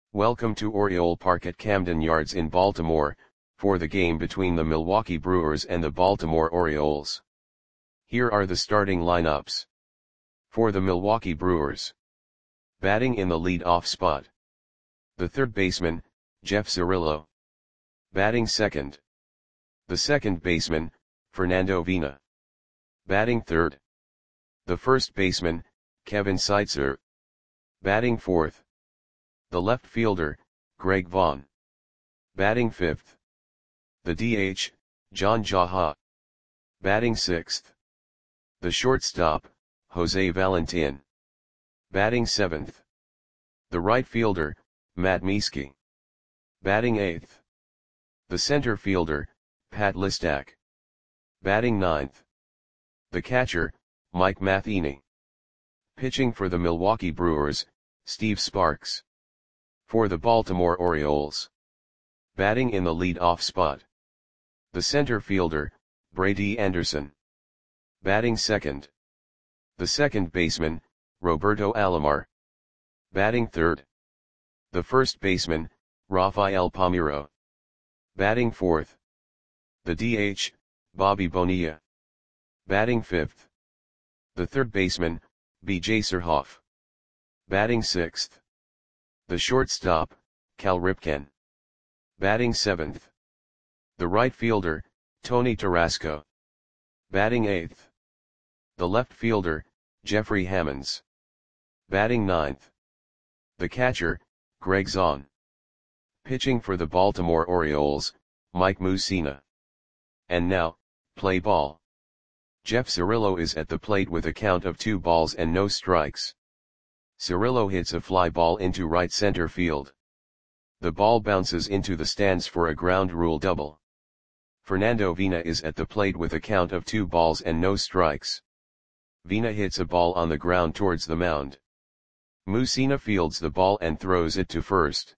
Welcome to Oriole Park at Camden Yards in Baltimore, for the game between the Milwaukee Brewers and the Baltimore Orioles. Here are the starting lineups. For the Milwaukee Brewers. Batting in the lead-off spot. The third baseman, Jeff Cirillo. Batting second. The second baseman, Fernando Vina. Batting third. The first baseman, Kevin Seitzer. Batting fourth. The left fielder, Greg Vaughn. Batting fifth. The DH, John Jaha. Batting sixth. The shortstop, Jose Valentin. Batting seventh. The right fielder, Matt Mieske. Batting eighth. The center fielder, Pat Listak. Batting ninth. The catcher, Mike Matheny. Pitching for the Milwaukee Brewers, Steve Sparks. For the Baltimore Orioles. Batting in the lead-off spot. The center fielder, Brady Anderson. Batting second. The second baseman, Roberto Alomar. Batting third. The first baseman, Rafael Palmeiro. Batting fourth. The DH, Bobby Bonilla. Batting fifth. The third baseman, B.J. Surhoff. Batting sixth. The shortstop, Cal Ripken. Batting seventh. The right fielder, Tony Tarasco. Batting eighth. The left fielder, Jeffrey Hammonds. Batting ninth. The catcher, Greg Zahn. Pitching for the Baltimore Orioles, Mike Mussina. And now, play ball. Jeff Cirillo is at the plate with a count of 2 balls and no strikes. Cirillo hits a fly ball into right center field. The ball bounces into the stands for a ground rule double. Fernando Vina is at the plate with a count of 2 balls and no strikes. Vina hits a ball on the ground towards the mound. Mussina fields the ball and throws it to first.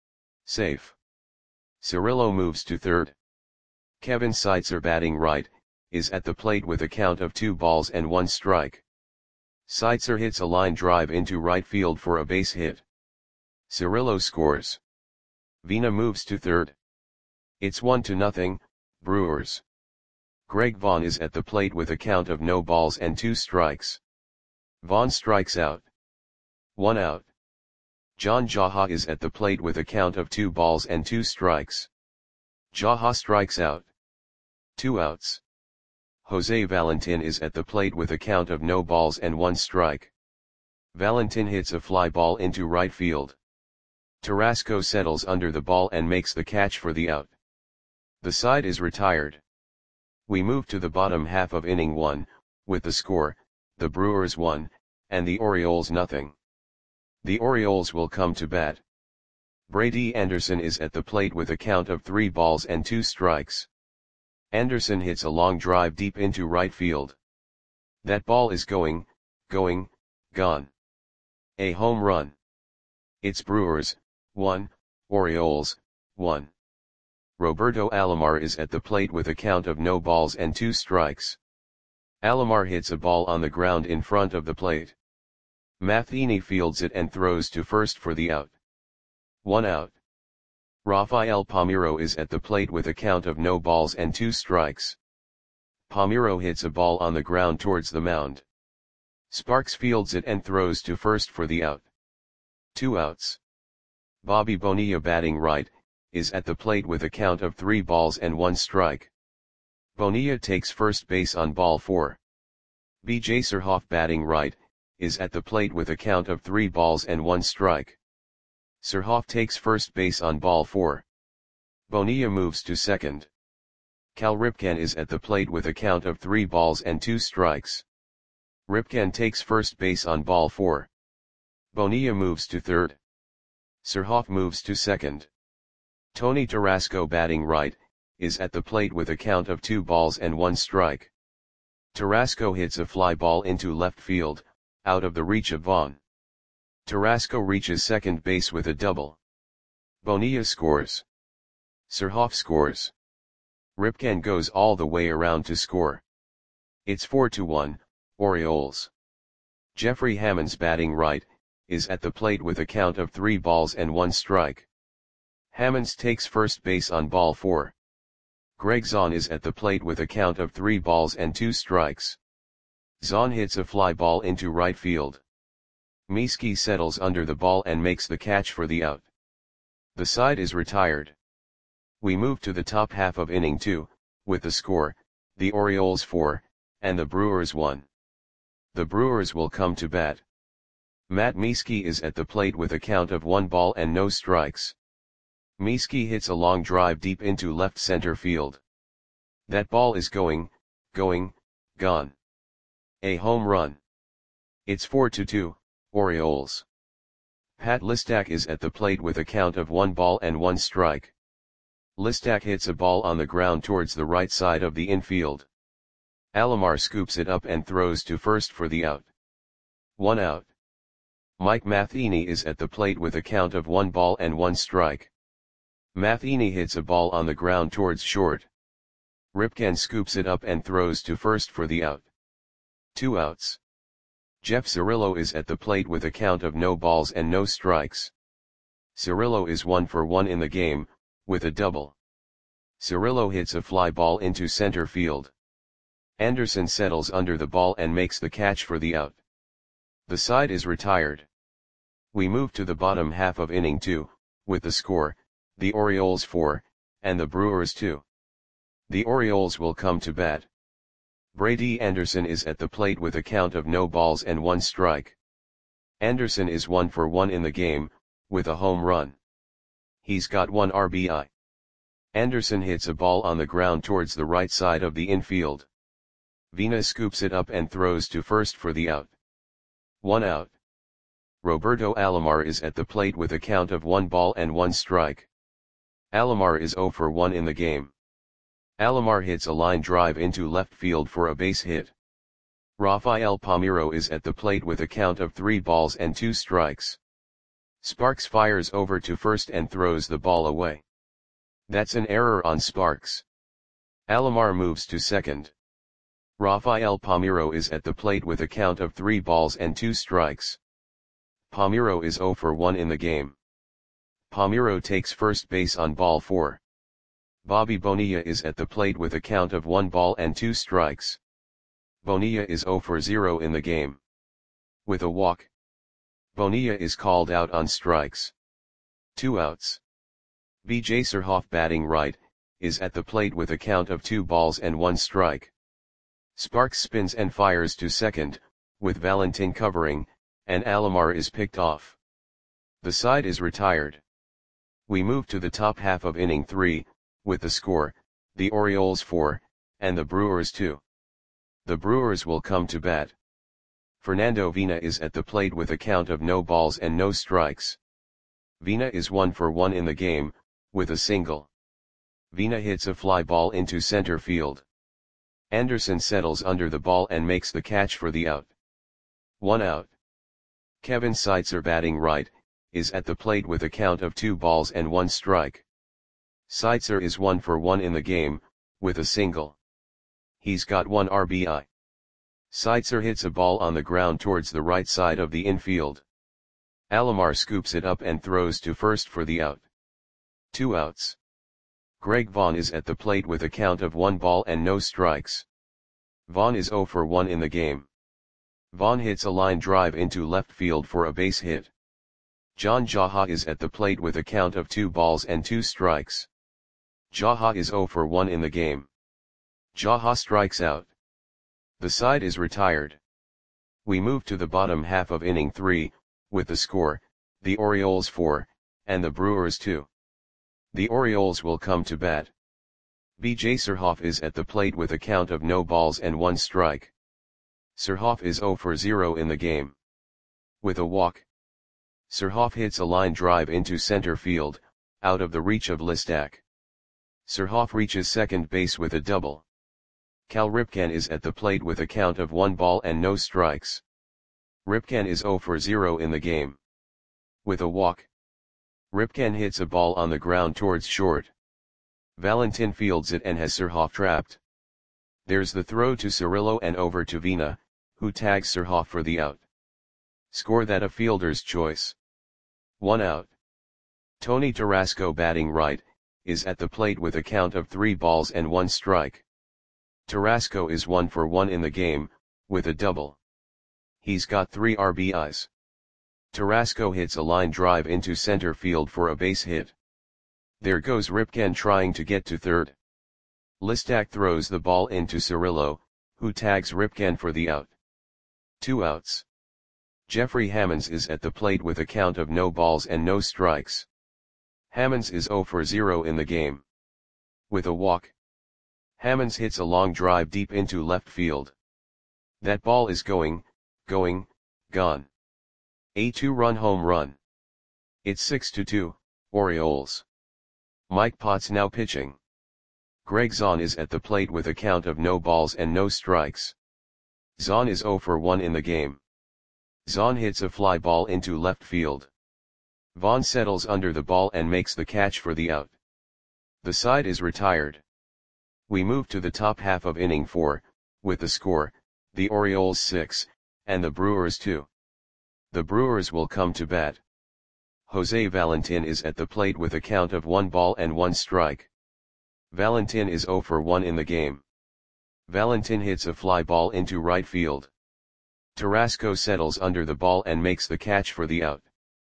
Safe. Cirillo moves to third. Kevin Seitzer, batting right, is at the plate with a count of 2 balls and 1 strike. Seitzer hits a line drive into right field for a base hit. Cirillo scores. Vina moves to third. It's 1-0, Brewers. Greg Vaughn is at the plate with a count of no balls and 2 strikes. Vaughn strikes out. 1 out. John Jaha is at the plate with a count of 2 balls and 2 strikes. Jaha strikes out. 2 outs. Jose Valentin is at the plate with a count of no balls and 1 strike. Valentin hits a fly ball into right field. Tarasco settles under the ball and makes the catch for the out. The side is retired. We move to the bottom half of inning 1, with the score, the Brewers 1, and the Orioles 0. The Orioles will come to bat. Brady Anderson is at the plate with a count of 3 balls and 2 strikes. Anderson hits a long drive deep into right field. That ball is gone. A home run. It's Brewers 1, Orioles 1. Roberto Alomar is at the plate with a count of no balls and 2 strikes. Alomar hits a ball on the ground in front of the plate. Matheny fields it and throws to first for the out. 1 out. Rafael Palmeiro is at the plate with a count of no balls and 2 strikes. Palmeiro hits a ball on the ground towards the mound. Sparks fields it and throws to first for the out. 2 outs. Bobby Bonilla, batting right, is at the plate with a count of 3 balls and 1 strike. Bonilla takes first base on ball 4. B.J. Surhoff, batting right, is at the plate with a count of 3 balls and 1 strike. Surhoff takes first base on ball 4. Bonilla moves to second. Cal Ripken is at the plate with a count of 3 balls and 2 strikes. Ripken takes first base on ball 4. Bonilla moves to third. Surhoff moves to second. Tony Tarasco, batting right, is at the plate with a count of 2 balls and 1 strike. Tarasco hits a fly ball into left field, out of the reach of Vaughn. Tarasco reaches second base with a double. Bonilla scores. Surhoff scores. Ripken goes all the way around to score. It's 4-1, Orioles. Jeffrey Hammonds, batting right, is at the plate with a count of 3 balls and 1 strike. Hammonds takes first base on ball 4. Greg Zaun is at the plate with a count of 3 balls and 2 strikes. Zaun hits a fly ball into right field. Mieske settles under the ball and makes the catch for the out. The side is retired. We move to the top half of inning 2, with the score, the Orioles 4, and the Brewers 1. The Brewers will come to bat. Matt Mieske is at the plate with a count of 1 ball and no strikes. Mieske hits a long drive deep into left center field. That ball is gone. A home run. It's 4-2, Orioles. Pat Listak is at the plate with a count of 1 ball and 1 strike. Listak hits a ball on the ground towards the right side of the infield. Alomar scoops it up and throws to first for the out. 1 out. Mike Matheny is at the plate with a count of 1 ball and 1 strike. Matheny hits a ball on the ground towards short. Ripken scoops it up and throws to first for the out. 2 outs. Jeff Cirillo is at the plate with a count of no balls and no strikes. Cirillo is 1 for 1 in the game, with a double. Cirillo hits a fly ball into center field. Anderson settles under the ball and makes the catch for the out. The side is retired. We move to the bottom half of inning 2, with the score, the Orioles 4, and the Brewers 2. The Orioles will come to bat. Brady Anderson is at the plate with a count of no balls and 1 strike. Anderson is 1 for 1 in the game, with a home run. He's got 1 RBI. Anderson hits a ball on the ground towards the right side of the infield. Vina scoops it up and throws to first for the out. 1 out. Roberto Alomar is at the plate with a count of 1 ball and 1 strike. Alomar is 0 for 1 in the game. Alomar hits a line drive into left field for a base hit. Rafael Palmeiro is at the plate with a count of 3 balls and 2 strikes. Sparks fires over to first and throws the ball away. That's an error on Sparks. Alomar moves to second. Rafael Palmeiro is at the plate with a count of 3 balls and 2 strikes. Palmeiro is 0 for 1 in the game. Palmeiro takes first base on ball 4. Bobby Bonilla is at the plate with a count of 1 ball and 2 strikes. Bonilla is 0 for 0 in the game. With a walk. Bonilla is called out on strikes. 2 outs. B.J. Surhoff batting right, is at the plate with a count of 2 balls and 1 strike. Sparks spins and fires to second, with Valentin covering, and Alomar is picked off. The side is retired. We move to the top half of inning 3, with the score, the Orioles 4, and the Brewers 2. The Brewers will come to bat. Fernando Vina is at the plate with a count of no balls and no strikes. Vina is 1 for 1 in the game, with a single. Vina hits a fly ball into center field. Anderson settles under the ball and makes the catch for the out. 1 out. Kevin Seitzer batting right, is at the plate with a count of 2 balls and 1 strike. Seitzer is 1 for 1 in the game, with a single. He's got 1 RBI. Seitzer hits a ball on the ground towards the right side of the infield. Alomar scoops it up and throws to first for the out. 2 outs. Greg Vaughn is at the plate with a count of 1 ball and no strikes. Vaughn is 0 for 1 in the game. Vaughn hits a line drive into left field for a base hit. John Jaha is at the plate with a count of 2 balls and 2 strikes. Jaha is 0 for 1 in the game. Jaha strikes out. The side is retired. We move to the bottom half of inning 3, with the score, the Orioles 4, and the Brewers 2. The Orioles will come to bat. B.J. Surhoff is at the plate with a count of no balls and 1 strike. Surhoff is 0 for 0 in the game. With a walk. Surhoff hits a line drive into center field, out of the reach of Listak. Surhoff reaches second base with a double. Cal Ripken is at the plate with a count of 1 ball and no strikes. Ripken is 0 for 0 in the game. With a walk. Ripken hits a ball on the ground towards short. Valentin fields it and has Surhoff trapped. There's the throw to Cirillo and over to Vina, who tags Surhoff for the out. Score that a fielder's choice. 1 out. Tony Tarasco batting right, is at the plate with a count of 3 balls and 1 strike. Tarasco is 1 for 1 in the game, with a double. He's got 3 RBIs. Tarasco hits a line drive into center field for a base hit. There goes Ripken trying to get to third. Listak throws the ball into Cirillo, who tags Ripken for the out. 2 outs. Jeffrey Hammonds is at the plate with a count of no balls and no strikes. Hammonds is 0 for 0 in the game. With a walk. Hammonds hits a long drive deep into left field. That ball is gone. A 2-run home run. It's 6-2, Orioles. Mike Potts now pitching. Greg Zahn is at the plate with a count of no balls and no strikes. Zahn is 0 for 1 in the game. Zahn hits a fly ball into left field. Vaughn settles under the ball and makes the catch for the out. The side is retired. We move to the top half of inning 4, with the score, the Orioles 6, and the Brewers 2. The Brewers will come to bat. Jose Valentin is at the plate with a count of 1 ball and 1 strike. Valentin is 0 for 1 in the game. Valentin hits a fly ball into right field. Tarasco settles under the ball and makes the catch for the out.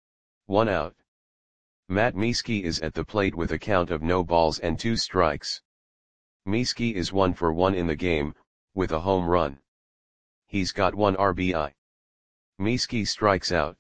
1 out. Matt Mieske is at the plate with a count of no balls and 2 strikes. Mieske is 1 for 1 in the game, with a home run. He's got 1 RBI. Mieske strikes out.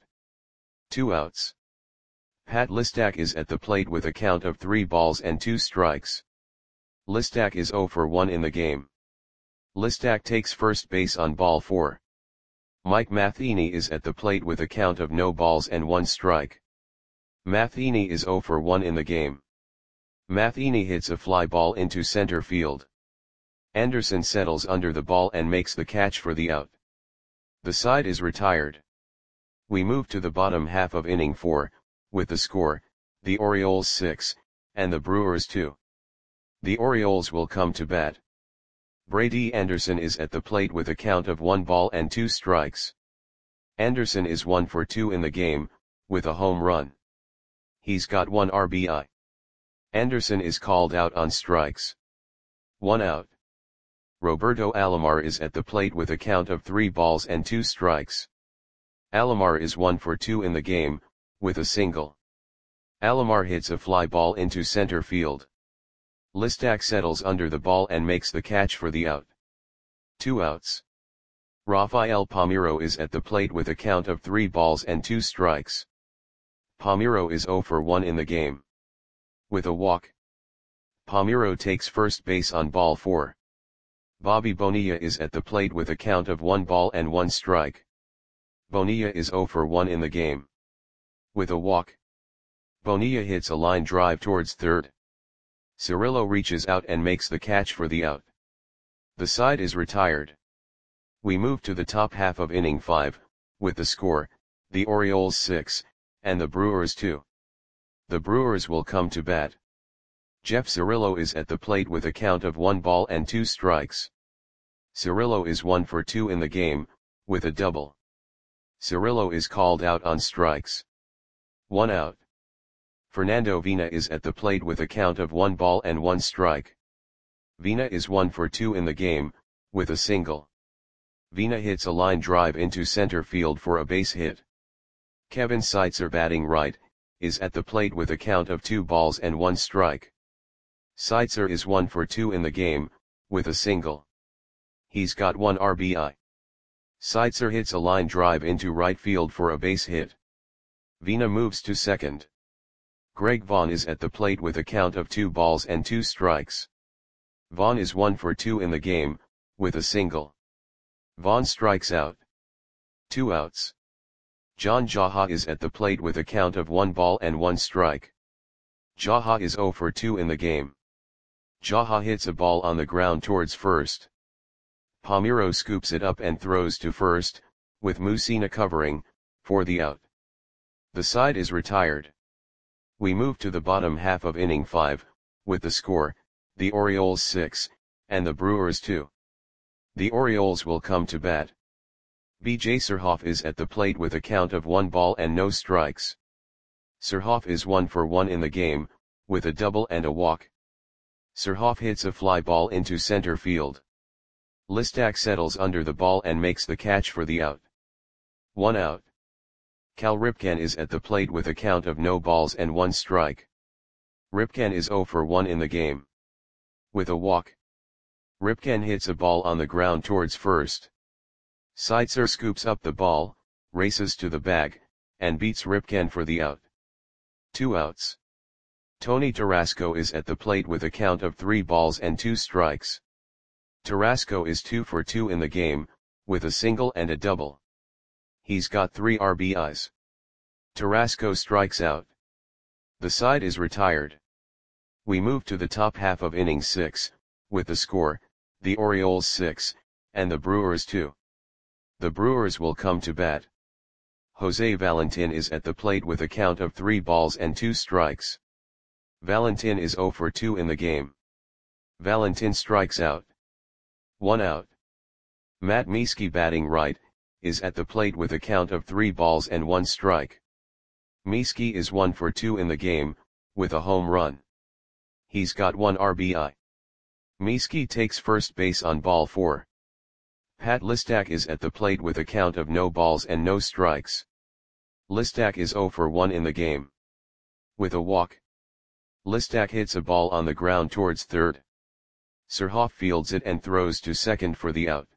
2 outs. Pat Listak is at the plate with a count of 3 balls and 2 strikes. Listak is 0 for 1 in the game. Listak takes first base on ball 4. Mike Matheny is at the plate with a count of no balls and 1 strike. Matheny is 0 for 1 in the game. Matheny hits a fly ball into center field. Anderson settles under the ball and makes the catch for the out. The side is retired. We move to the bottom half of inning 4, with the score, the Orioles 6, and the Brewers 2. The Orioles will come to bat. Brady Anderson is at the plate with a count of 1 ball and 2 strikes. Anderson is 1 for 2 in the game, with a home run. He's got 1 RBI. Anderson is called out on strikes. 1 out. Roberto Alomar is at the plate with a count of 3 balls and 2 strikes. Alomar is 1 for 2 in the game, with a single. Alomar hits a fly ball into center field. Listak settles under the ball and makes the catch for the out. 2 outs. Rafael Palmeiro is at the plate with a count of 3 balls and 2 strikes. Palmeiro is 0 for 1 in the game. With a walk. Palmeiro takes first base on ball 4. Bobby Bonilla is at the plate with a count of 1 ball and 1 strike. Bonilla is 0 for 1 in the game. With a walk. Bonilla hits a line drive towards third. Cirillo reaches out and makes the catch for the out. The side is retired. We move to the top half of inning 5, with the score, the Orioles 6, and the Brewers 2. The Brewers will come to bat. Jeff Cirillo is at the plate with a count of 1 ball and 2 strikes. Cirillo is 1 for 2 in the game, with a double. Cirillo is called out on strikes. 1 out. Fernando Vina is at the plate with a count of 1 ball and 1 strike. Vina is 1 for 2 in the game, with a single. Vina hits a line drive into center field for a base hit. Kevin Seitzer batting right, is at the plate with a count of 2 balls and 1 strike. Seitzer is 1 for 2 in the game, with a single. He's got 1 RBI. Seitzer hits a line drive into right field for a base hit. Vina moves to second. Greg Vaughn is at the plate with a count of 2 balls and 2 strikes. Vaughn is 1 for 2 in the game, with a single. Vaughn strikes out. 2 outs. John Jaha is at the plate with a count of 1 ball and 1 strike. Jaha is 0 for 2 in the game. Jaha hits a ball on the ground towards first. Palmeiro scoops it up and throws to first, with Mussina covering, for the out. The side is retired. We move to the bottom half of inning 5, with the score, the Orioles 6, and the Brewers 2. The Orioles will come to bat. BJ Surhoff is at the plate with a count of 1 ball and no strikes. Surhoff is 1 for 1 in the game, with a double and a walk. Surhoff hits a fly ball into center field. Listak settles under the ball and makes the catch for the out. 1 out. Cal Ripken is at the plate with a count of no balls and 1 strike. Ripken is 0 for 1 in the game. With a walk. Ripken hits a ball on the ground towards first. Seitzer scoops up the ball, races to the bag, and beats Ripken for the out. 2 outs. Tony Tarasco is at the plate with a count of 3 balls and 2 strikes. Tarasco is 2 for 2 in the game, with a single and a double. He's got 3 RBIs. Tarasco strikes out. The side is retired. We move to the top half of inning 6, with the score, the Orioles 6, and the Brewers 2. The Brewers will come to bat. Jose Valentin is at the plate with a count of 3 balls and 2 strikes. Valentin is 0 for 2 in the game. Valentin strikes out. 1 out. Matt Mieske, batting right, is at the plate with a count of 3 balls and 1 strike. Mieske is 1 for 2 in the game, with a home run. He's got 1 RBI. Mieske takes first base on ball 4. Pat Listak is at the plate with a count of no balls and no strikes. Listak is 0 for 1 in the game. With a walk. Listak hits a ball on the ground towards third. Surhoff fields it and throws to second for the out.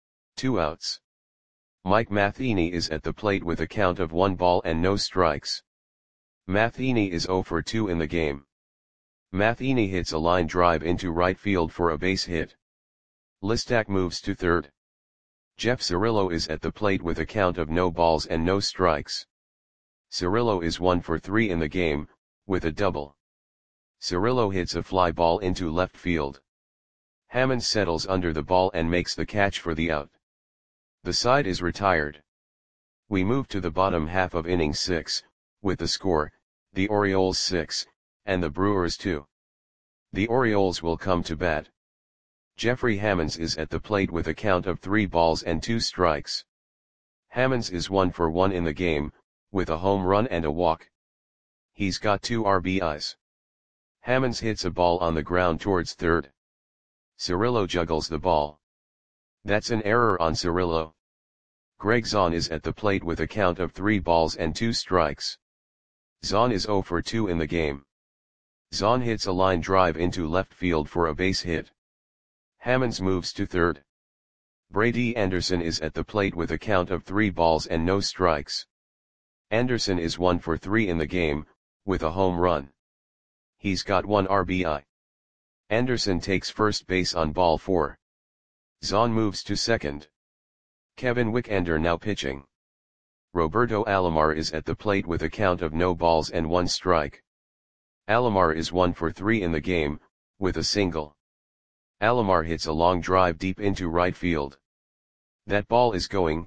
2 outs. Mike Matheny is at the plate with a count of 1 ball and no strikes. Matheny is 0 for 2 in the game. Matheny hits a line drive into right field for a base hit. Listak moves to third. Jeff Cirillo is at the plate with a count of no balls and no strikes. Cirillo is 1 for 3 in the game, with a double. Cirillo hits a fly ball into left field. Hammond settles under the ball and makes the catch for the out. The side is retired. We move to the bottom half of inning 6, with the score, the Orioles 6, and the Brewers 2. The Orioles will come to bat. Jeffrey Hammonds is at the plate with a count of 3 balls and 2 strikes. Hammonds is 1 for 1 in the game, with a home run and a walk. He's got 2 RBIs. Hammonds hits a ball on the ground towards third. Cirillo juggles the ball. That's an error on Cirillo. Greg Zahn is at the plate with a count of 3 balls and 2 strikes. Zahn is 0 for 2 in the game. Zahn hits a line drive into left field for a base hit. Hammonds moves to third. Brady Anderson is at the plate with a count of 3 balls and no strikes. Anderson is 1 for 3 in the game, with a home run. He's got 1 RBI. Anderson takes first base on ball 4. Zahn moves to second. Kevin Wickender now pitching. Roberto Alomar is at the plate with a count of no balls and 1 strike. Alomar is 1 for 3 in the game, with a single. Alomar hits a long drive deep into right field. That ball is gone.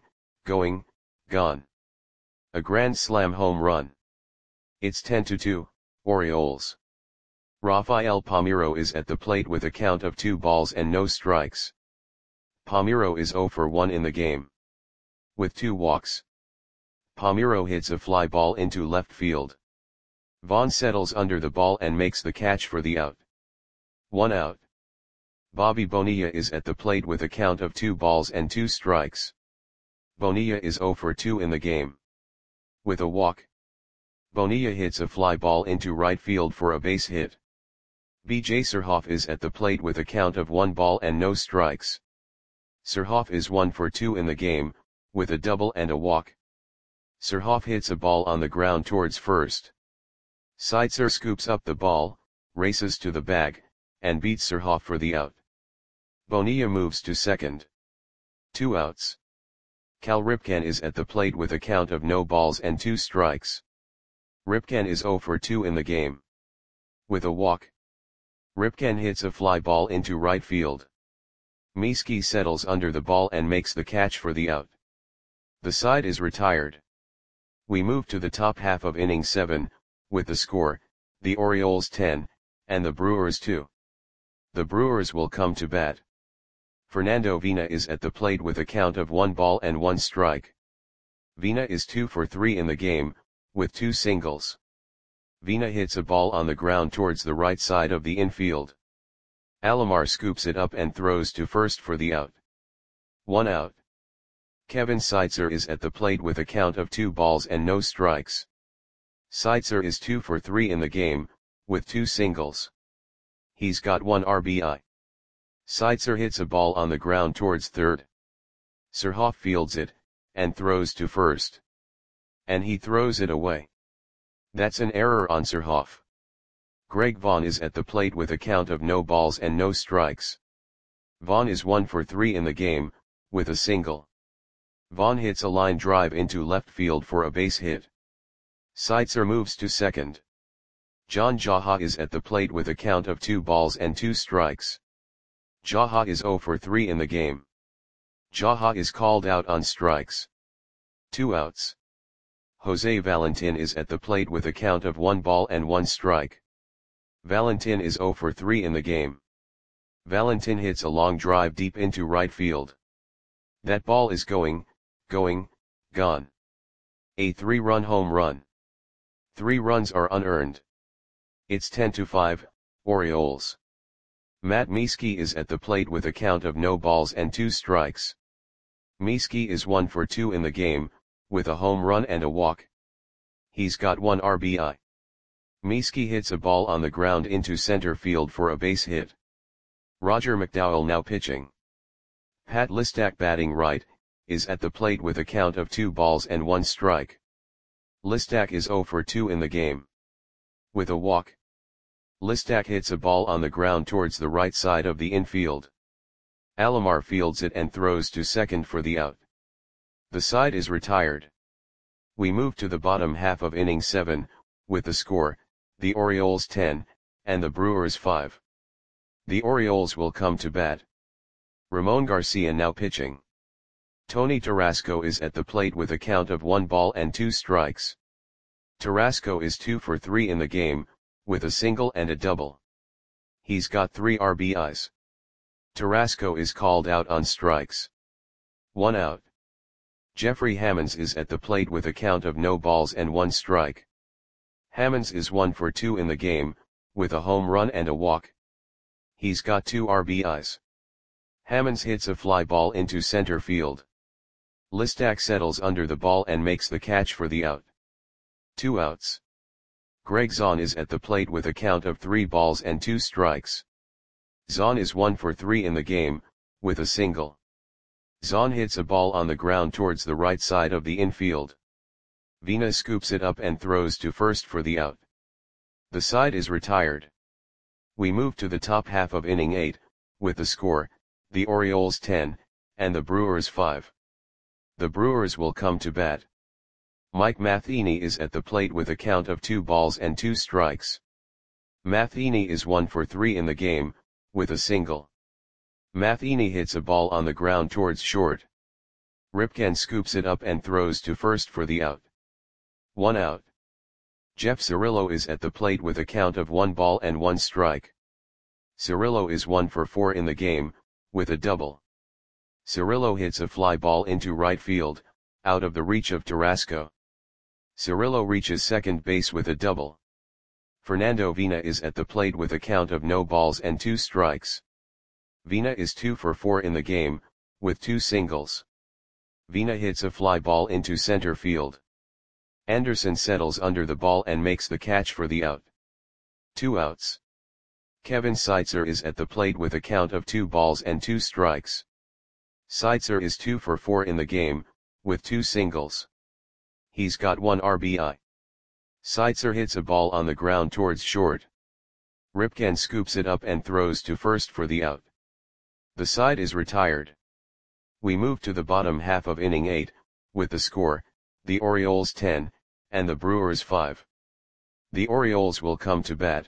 A grand slam home run. It's 10-2, Orioles. Rafael Palmeiro is at the plate with a count of 2 balls and no strikes. Palmeiro is 0 for 1 in the game. With 2 walks. Palmeiro hits a fly ball into left field. Vaughn settles under the ball and makes the catch for the out. 1 out. Bobby Bonilla is at the plate with a count of 2 balls and 2 strikes. Bonilla is 0 for 2 in the game. With a walk. Bonilla hits a fly ball into right field for a base hit. BJ Surhoff is at the plate with a count of 1 ball and no strikes. Surhoff is 1 for 2 in the game, with a double and a walk. Surhoff hits a ball on the ground towards first. Seitzer scoops up the ball, races to the bag, and beats Surhoff for the out. Bonilla moves to second. 2 outs. Cal Ripken is at the plate with a count of no balls and 2 strikes. Ripken is 0 for 2 in the game. With a walk. Ripken hits a fly ball into right field. Mieske settles under the ball and makes the catch for the out. The side is retired. We move to the top half of inning 7, with the score, the Orioles 10, and the Brewers 2. The Brewers will come to bat. Fernando Vina is at the plate with a count of 1 ball and 1 strike. Vina is 2 for 3 in the game, with 2 singles. Vina hits a ball on the ground towards the right side of the infield. Alomar scoops it up and throws to first for the out. 1 out. Kevin Seitzer is at the plate with a count of 2 balls and no strikes. Seitzer is 2 for 3 in the game, with 2 singles. He's got 1 RBI. Seitzer hits a ball on the ground towards third. Surhoff fields it, and throws to first. And he throws it away. That's an error on Surhoff. Greg Vaughn is at the plate with a count of no balls and no strikes. Vaughn is 1 for 3 in the game, with a single. Vaughn hits a line drive into left field for a base hit. Seitzer moves to second. John Jaha is at the plate with a count of 2 balls and 2 strikes. Jaha is 0 for 3 in the game. Jaha is called out on strikes. 2 outs. Jose Valentin is at the plate with a count of 1 ball and 1 strike. Valentin is 0 for 3 in the game. Valentin hits a long drive deep into right field. That ball is gone. A 3-run home run. 3 runs are unearned. It's 10-5, Orioles. Matt Mieske is at the plate with a count of no balls and 2 strikes. Mieske is 1 for 2 in the game, with a home run and a walk. He's got 1 RBI. Mieske hits a ball on the ground into center field for a base hit. Roger McDowell now pitching. Pat Listak batting right, is at the plate with a count of 2 balls and 1 strike. Listak is 0 for 2 in the game. With a walk. Listak hits a ball on the ground towards the right side of the infield. Alomar fields it and throws to second for the out. The side is retired. We move to the bottom half of inning 7, with the score, the Orioles 10, and the Brewers 5. The Orioles will come to bat. Ramon Garcia now pitching. Tony Tarasco is at the plate with a count of 1 ball and 2 strikes. Tarasco is 2 for 3 in the game, with a single and a double. He's got 3 RBIs. Tarasco is called out on strikes. 1 out. Jeffrey Hammonds is at the plate with a count of no balls and 1 strike. Hammonds is 1 for 2 in the game, with a home run and a walk. He's got 2 RBIs. Hammonds hits a fly ball into center field. Listak settles under the ball and makes the catch for the out. 2 outs. Greg Zahn is at the plate with a count of 3 balls and 2 strikes. Zahn is 1 for 3 in the game, with a single. Zahn hits a ball on the ground towards the right side of the infield. Vina scoops it up and throws to first for the out. The side is retired. We move to the top half of inning 8, with the score, the Orioles 10, and the Brewers 5. The Brewers will come to bat. Mike Matheny is at the plate with a count of 2 balls and 2 strikes. Matheny is 1 for 3 in the game, with a single. Matheny hits a ball on the ground towards short. Ripken scoops it up and throws to first for the out. 1 out. Jeff Cirillo is at the plate with a count of 1 ball and 1 strike. Cirillo is 1 for 4 in the game, with a double. Cirillo hits a fly ball into right field, out of the reach of Tarasco. Cirillo reaches second base with a double. Fernando Vina is at the plate with a count of no balls and 2 strikes. Vina is 2 for 4 in the game, with 2 singles. Vina hits a fly ball into center field. Anderson settles under the ball and makes the catch for the out. 2 outs. Kevin Seitzer is at the plate with a count of 2 balls and 2 strikes. Seitzer is 2 for 4 in the game, with 2 singles. He's got 1 RBI. Seitzer hits a ball on the ground towards short. Ripken scoops it up and throws to first for the out. The side is retired. We move to the bottom half of inning 8, with the score, the Orioles 10, and the Brewers 5. The Orioles will come to bat.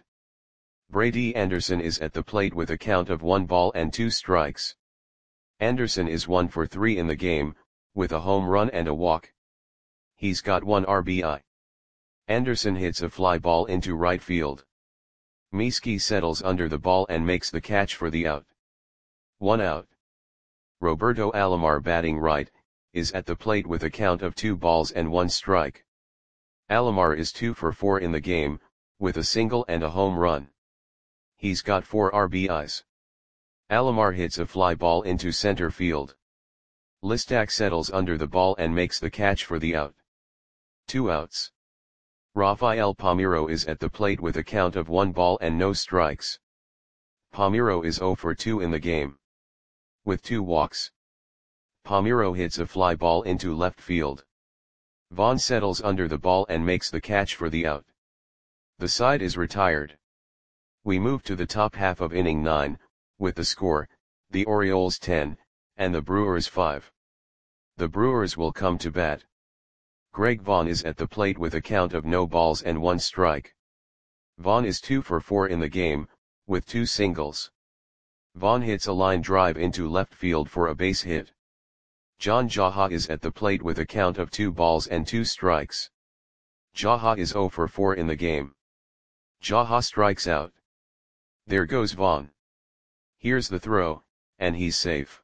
Brady Anderson is at the plate with a count of 1 ball and 2 strikes. Anderson is 1 for 3 in the game, with a home run and a walk. He's got 1 RBI. Anderson hits a fly ball into right field. Mieske settles under the ball and makes the catch for the out. 1 out. Roberto Alomar batting right, is at the plate with a count of 2 balls and 1 strike. Alomar is 2 for 4 in the game, with a single and a home run. He's got 4 RBIs. Alomar hits a fly ball into center field. Listak settles under the ball and makes the catch for the out. 2 outs. Rafael Palmeiro is at the plate with a count of 1 ball and no strikes. Palmeiro is 0 for 2 in the game. With 2 walks. Palmeiro hits a fly ball into left field. Vaughn settles under the ball and makes the catch for the out. The side is retired. We move to the top half of inning 9, with the score, the Orioles 10, and the Brewers 5. The Brewers will come to bat. Greg Vaughn is at the plate with a count of no balls and 1 strike. Vaughn is 2 for 4 in the game, with 2 singles. Vaughn hits a line drive into left field for a base hit. John Jaha is at the plate with a count of 2 balls and 2 strikes. Jaha is 0 for 4 in the game. Jaha strikes out. There goes Vaughn. Here's the throw, and he's safe.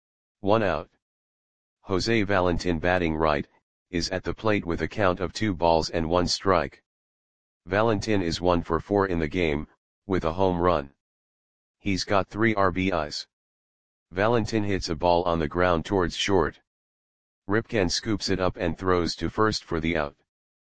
1 out. Jose Valentin batting right, is at the plate with a count of 2 balls and 1 strike. Valentin is 1 for 4 in the game, with a home run. He's got 3 RBIs. Valentin hits a ball on the ground towards short. Ripken scoops it up and throws to first for the out.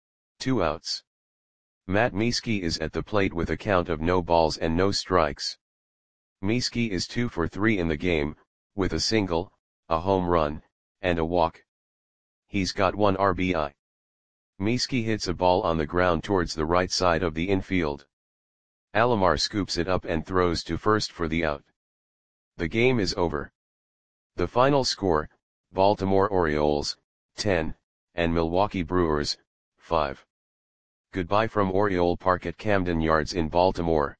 2 outs. Matt Mieske is at the plate with a count of no balls and no strikes. Mieske is 2 for 3 in the game, with a single, a home run, and a walk. He's got 1 RBI. Mieske hits a ball on the ground towards the right side of the infield. Alomar scoops it up and throws to first for the out. The game is over. The final score, Baltimore Orioles, 10, and Milwaukee Brewers, 5. Goodbye from Oriole Park at Camden Yards in Baltimore.